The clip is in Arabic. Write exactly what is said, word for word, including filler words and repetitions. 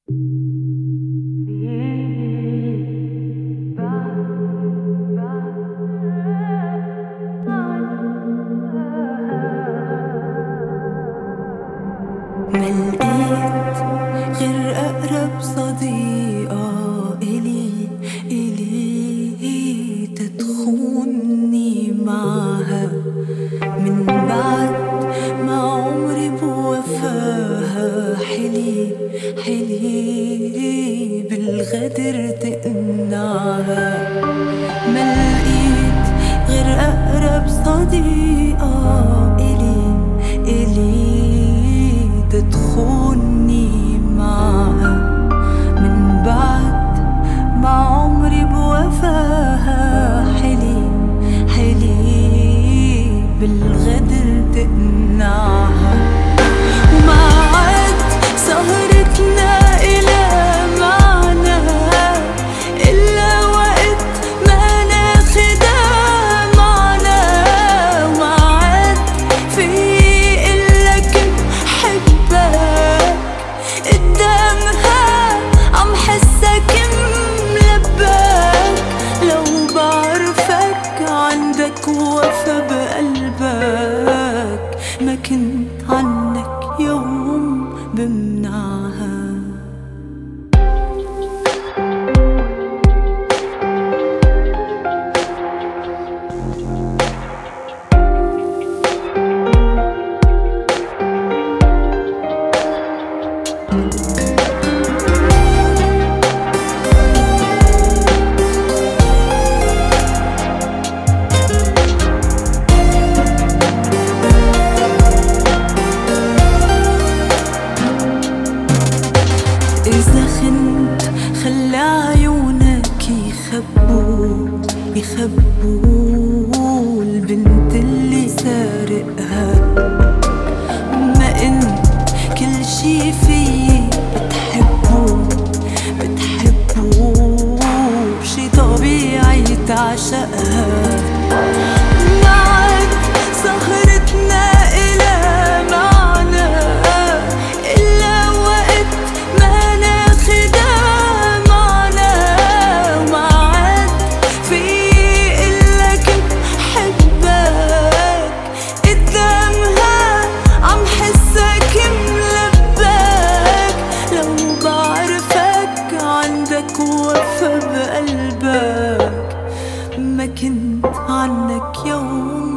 ملقيت غير أقرب صديقة إلي إلي تتخوني معها من بعد ما عمري بوفاها. حلي حلي بالغدر تقنعها. ملقيت غير أقرب صديقة إلي إلي تدخلني معها من بعد ما عمري بوفاها. حلي حلي بالغدر تقنعها. وما عاد سهرتنا إلى معنى إلا وقت ما ناخدها معنا. وما عاد في إلا كنت حبك قدامها عم حسك ملبك. لو بعرفك عندك وفا بقلبك ما كنت عنك يوم بمنعها. إذا خنت خلى عيونك يخبوا يخبوا البنت اللي سارقها. ما انت كل شي فيي بتحبه بتحبه شي طبيعي تعشقها. ما عاد سهرتنا إلى معنى إلا وقت ما ناخدها معنا. وما عاد في إلا كنت حبك قدامها عم حسك ملبك. لو بعرفك عندك وفا بقلبك ما كنت عنك يوم